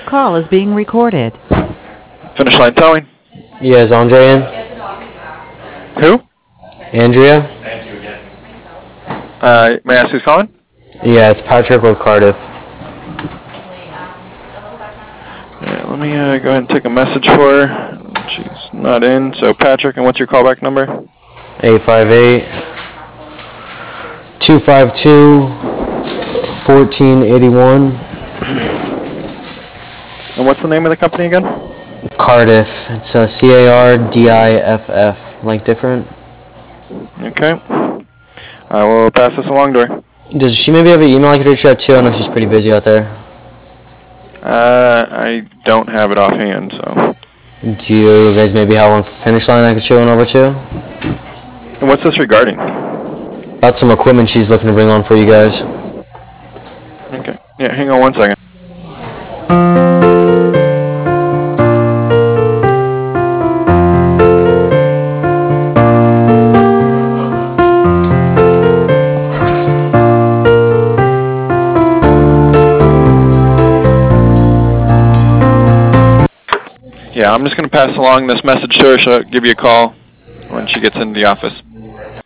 call is being recorded. Finish Line Towing. Yeah, is Andre in? Who? Andrea? May I ask who's calling? Yeah, it's Patrick with Cardiff. Alright, let me go ahead and take a message for her. She's not in. So Patrick, and what's your callback number? 858-252-1481. And what's the name of the company again? Cardiff. It's Cardiff, like different. Okay. I will pass this along to her. Does she maybe have an email I could reach out to? I know she's pretty busy out there. I don't have it offhand, so. Do you guys maybe have one Finish Line I could show one over to? And what's this regarding? About some equipment she's looking to bring on for you guys. Okay. Yeah, hang on one second. Yeah, I'm just going to pass along this message to her. She'll give you a call when she gets into the office.